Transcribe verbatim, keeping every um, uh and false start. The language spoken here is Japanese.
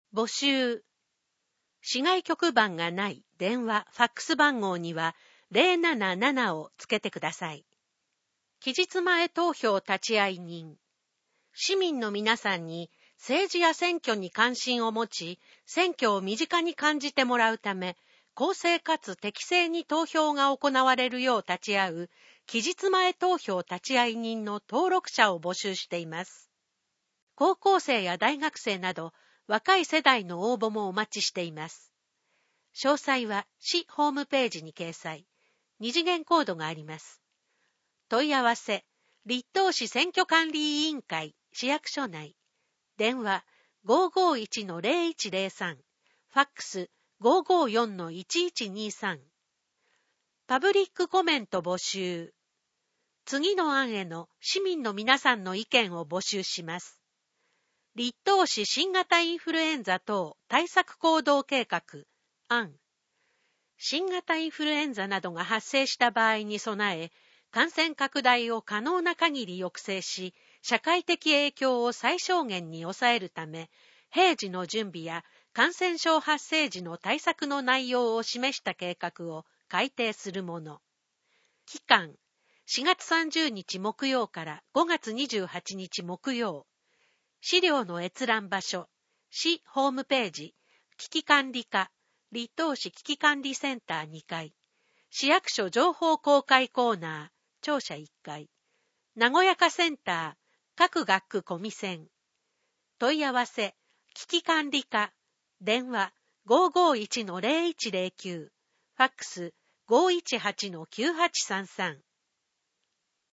募集。市外局番がない電話、ファックス番号にはゼロななななをつけてください。期日前投票立会人。市民の皆さんに政治や選挙に関心を持ち、選挙を身近に感じてもらうため、公正かつ適正に投票が行われるよう立ち会う、期日前投票立会人の登録者を募集しています。高校生や大学生など、若い世代の応募もお待ちしています。詳細は市ホームページに掲載。二次元コードがあります。問い合わせ、立東市選挙管理委員会市役所内。電話 ごーごーいちのゼロいちゼロさん。ファックス ごーごーよんのいちいちにさん。パブリックコメント募集。次の案への市民の皆さんの意見を募集します。立東市新型インフルエンザ等対策行動計画案。新型インフルエンザなどが発生した場合に備え、感染拡大を可能な限り抑制し、社会的影響を最小限に抑えるため、平時の準備や感染症発生時の対策の内容を示した計画を改定するもの。期間、しがつさんじゅうにち木曜からごがつにじゅうはちにち木曜。資料の閲覧場所、市ホームページ、危機管理課、立東市危機管理センターにかい、市役所情報公開コーナー、庁舎いっかい、和やかセンター、各学区コミセン。問い合わせ、危機管理課、電話 ごーごーいちのゼロいちゼロきゅう、ファックス ごーいちはちのきゅうはちさんさん。